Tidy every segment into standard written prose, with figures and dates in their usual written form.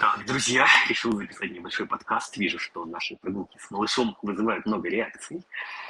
Так, друзья, решил записать небольшой подкаст. Вижу, что наши прогулки с малышом вызывают много реакций.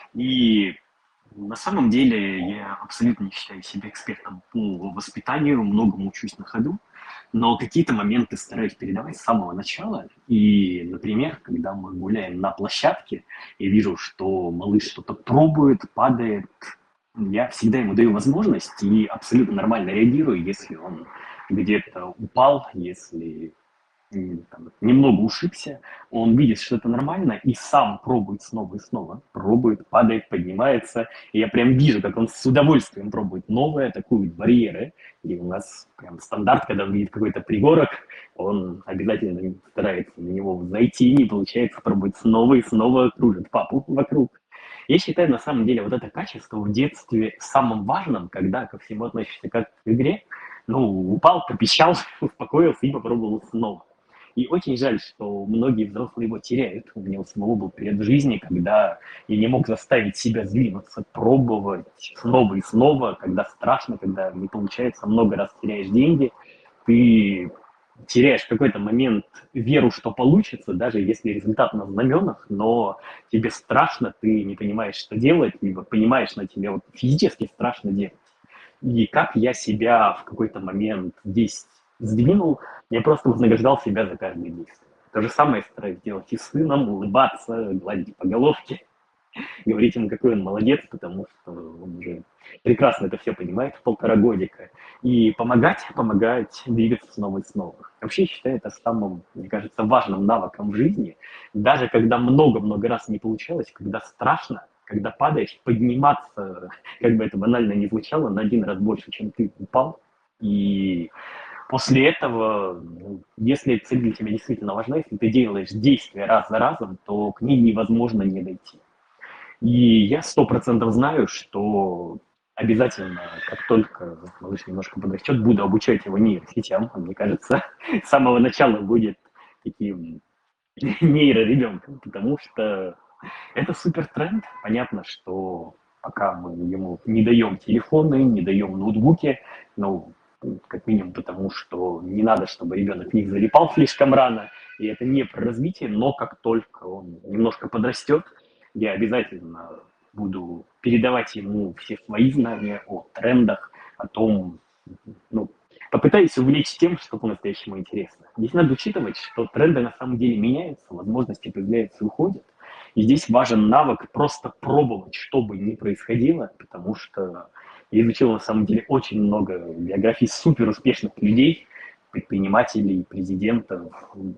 И на самом деле я абсолютно не считаю себя экспертом по воспитанию, многому учусь на ходу, но какие-то моменты стараюсь передавать с самого начала. И, например, когда мы гуляем на площадке, я вижу, что малыш что-то пробует, падает, я всегда ему даю возможность и абсолютно нормально реагирую, если он где-то упал, если там, немного ушибся, он видит, что это нормально, и сам пробует снова и снова. Пробует, падает, поднимается. И я прям вижу, как он с удовольствием пробует новое, атакует барьеры. И у нас прям стандарт, когда он видит какой-то пригорок, он обязательно старается на него зайти, не получается, пробует снова и снова, кружит папу вокруг. Я считаю, на самом деле, вот это качество в детстве самым важным, когда ко всему относишься как к игре. Ну, упал, попищал, успокоился и попробовал снова. И очень жаль, что многие взрослые его теряют. У меня у самого был период в жизни, когда я не мог заставить себя сдвинуться, пробовать снова и снова, когда страшно, когда не получается, много раз теряешь деньги, ты теряешь в какой-то момент веру, что получится, даже если результат на знаменах, но тебе страшно, ты не понимаешь, что делать, либо понимаешь, но тебе вот физически страшно делать. И как я себя в какой-то момент здесь сдвинул, я просто вознаграждал себя за каждое действие. То же самое стараюсь делать и с сыном, улыбаться, гладить по головке, говорить ему, какой он молодец, потому что он уже прекрасно это все понимает в 1,5 годика. И помогать двигаться снова и снова. Вообще считаю это самым, мне кажется, важным навыком в жизни. Даже когда много-много раз не получалось, когда страшно, когда падаешь, подниматься, как бы это банально не звучало, на 1 раз больше, чем ты упал. И после этого, ну, если цель для тебя действительно важна, если ты делаешь действия раз за разом, то к ней невозможно не дойти. И я 100% знаю, что обязательно, как только малыш немножко подрастет, буду обучать его нейросетям. Мне кажется, с самого начала будет таким нейроребенком, потому что это супер тренд. Понятно, что пока мы ему не даем телефоны, не даем ноутбуки, ну, как минимум потому, что не надо, чтобы ребенок в них залипал слишком рано, и это не про развитие, но как только он немножко подрастет, я обязательно буду передавать ему все свои знания о трендах, о том, ну, попытаюсь увлечь тем, что по-настоящему интересно. Здесь надо учитывать, что тренды на самом деле меняются, возможности появляются и уходят. И здесь важен навык просто пробовать, что бы ни происходило, потому что я изучил на самом деле очень много биографий супер успешных людей, предпринимателей, президентов,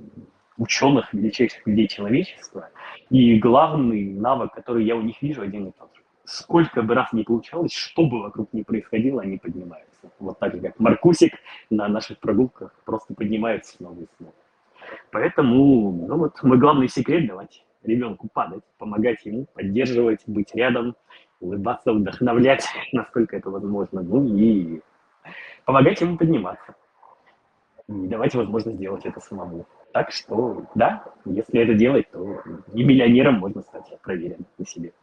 ученых, величайших людей человечества. И главный навык, который я у них вижу, один и тот же. Сколько бы раз не получалось, что бы вокруг ни происходило, они поднимаются. Вот так же, как Маркусик на наших прогулках просто поднимается снова и снова. Поэтому, ну вот, мой главный секрет — давать ребенку падать, помогать ему, поддерживать, быть рядом, улыбаться, вдохновлять, насколько это возможно, ну и помогать ему подниматься и давать возможность сделать это самому. Так что, да, если это делать, то и миллионером можно стать, я проверен на себе.